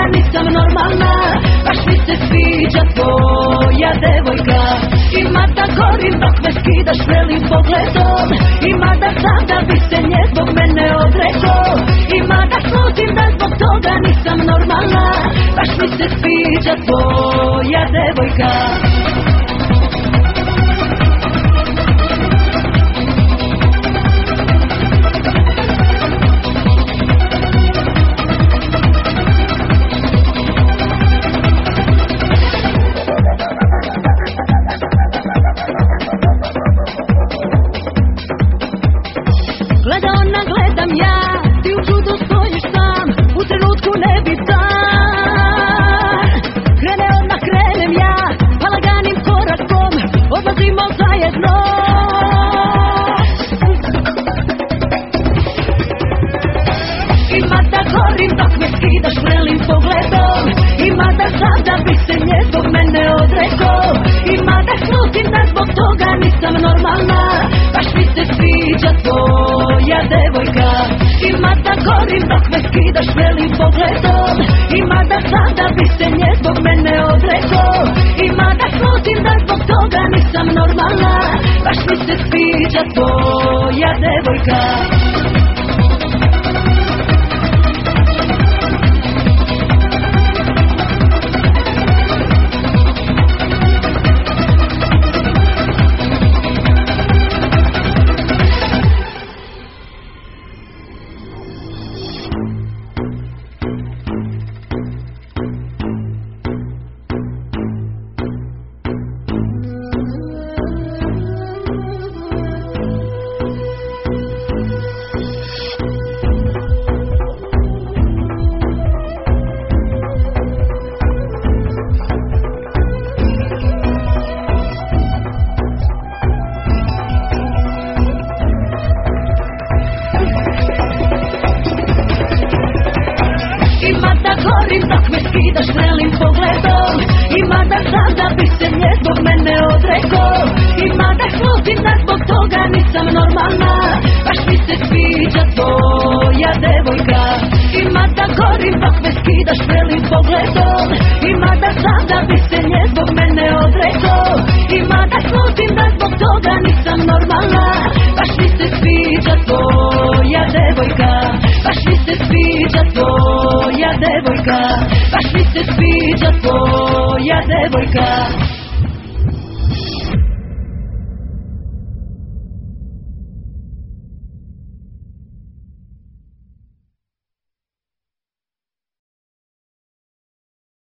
nisam normalna. Baš mi se sviđa tvoja devojka. Ima da gorim dok me skidaš vrelim pogledom. Ima da znam da bi se nje zbog mene odrekao. Ima da slutim da zbog toga nisam normalna. Baš mi se sviđa tvoja devojka. Gleda ona, gledam ja, ti u čudu stojiš sam, u trenutku nebitan. Krene ona, krenem ja, pa laganim korakom, odlazimo zajedno. Ima da gorim dok me skidaš vrelim pogledom. Ima da znam da bi se nje zbog mene odrekao. Ima da slutim da zbog toga nisam normalna. Baš mi se sviđa tvoja devojka. Ima da gorim dok me skidaš vrelim pogledom. Ima da znam da bi se nje zbog mene odrekao. Ima da slutim da zbog toga nisam normalna. Baš mi se sviđa tvoja devojka. Ima da gorim dok me skidaš vrelim pogledom. Ima da znam da bi se nje zbog mene odrekao. Ima da slutim da zbog toga nisam normalna. Baš mi se sviđa tvoja devojka. Ima da gorim dok me skidaš vrelim pogledom. Ima da znam da bi se nje zbog mene odrekao. Ima da slutim da zbog toga nisam normalna. Baš mi se sviđa tvoja devojka. Baš mi se sviđa tvoja devojka. Baš mi se sviđa tvoja devojka.